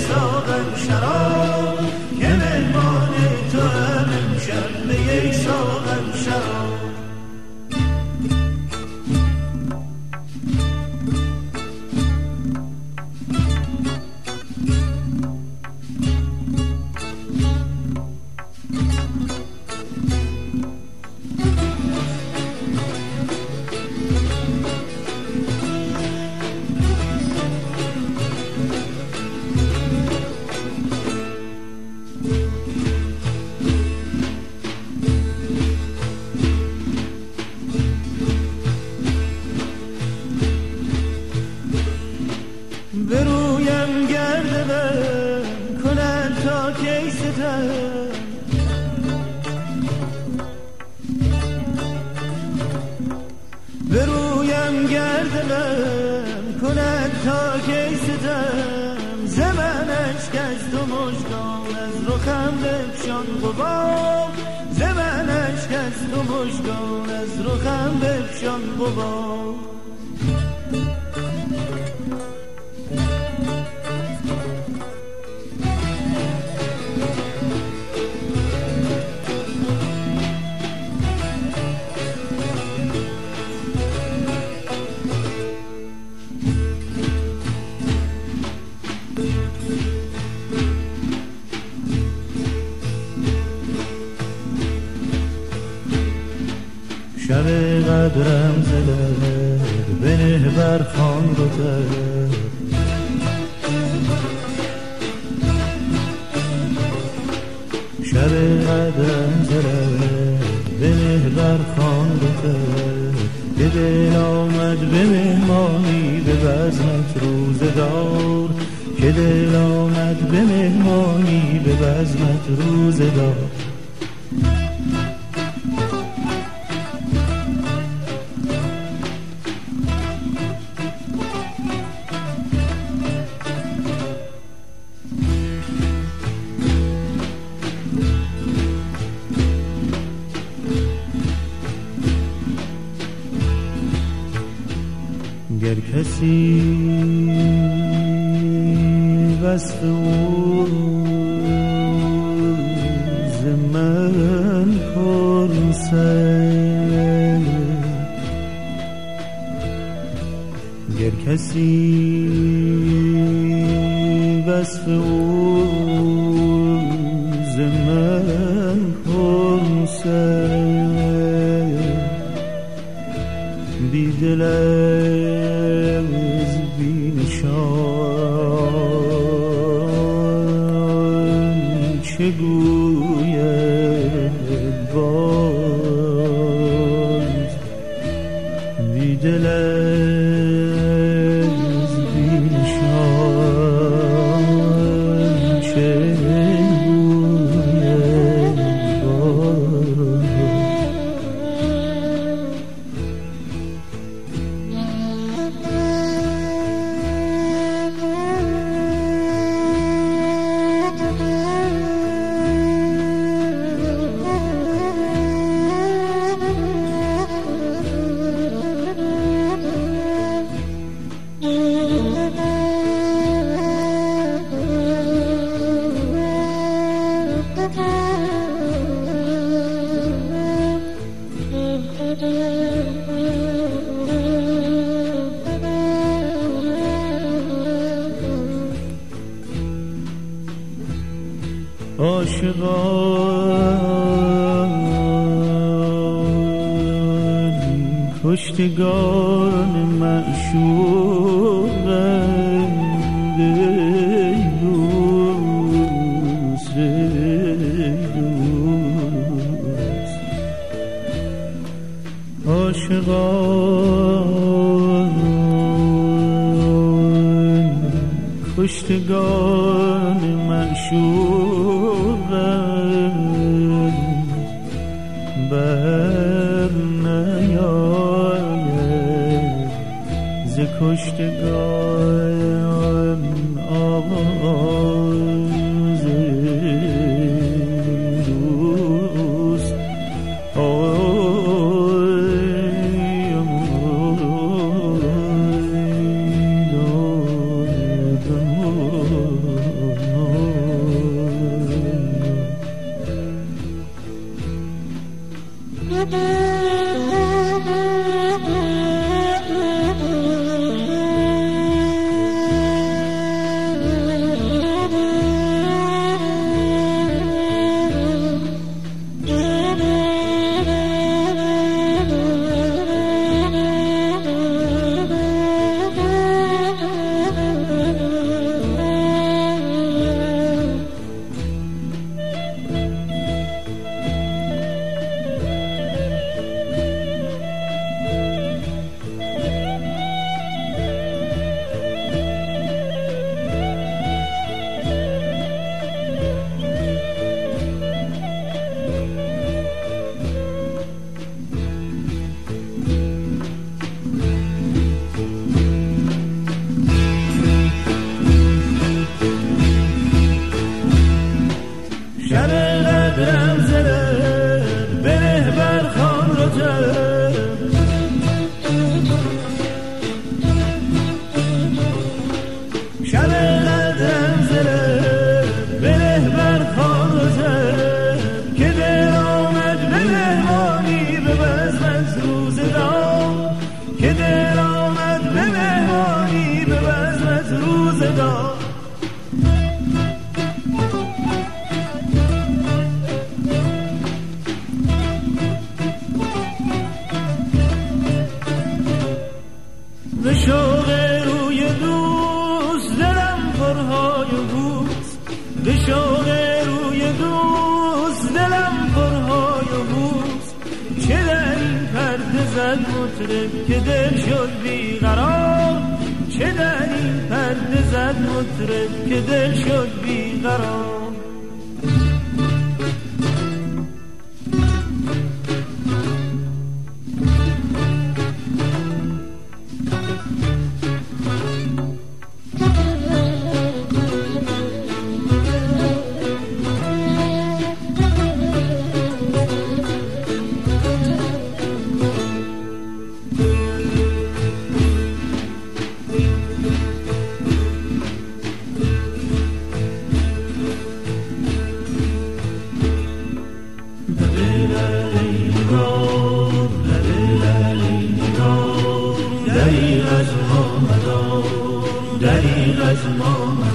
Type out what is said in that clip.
ساغر شراب که مهمان تو هم امشب به یک ساغر شراب. برویم گرد من کنن تا کی ستم، برویم گرد من کنن تا کی ستم، زمنش کش تو مژگان از رخم بفشان غبار، زمنش کش تو مژگان از رخم بفشان غبار. شب قدرم زده بنه بر خان گذر، شب قدرم زده بنه بر خان گذر، که دل آمد به مهمانی به بزمت روزگار، که دل آمد به مهمانی به بزمت روزگار. گر کسی وصف او ز من پرسد، گر کسی وصف او ز من پرسد، بی دل از بی نشان چه گوید باز، بی دل از بی نشان چه گوید باز. عاشقان کشتگان معشوقند، ای دوست ای دوست، عاشقان کشتگان معشوقند، بر نیاید ز کشتگان آواز دوست. شب قدرم زده بره بر خان رجب شب قدرم زده بره بر خان رجب که دل آمد به مهمانی به بزم از روزگار که دل آمد به مهمانی به بزم از روزگار به شوق روی دوست دلم پرهای بوست به شوق روی دوست دلم پرهای بوست چه در این پرده زد مطرب که دل شد بیقرار چه در این پرده زد مطرب که دل شد بیقرار دریغ از ما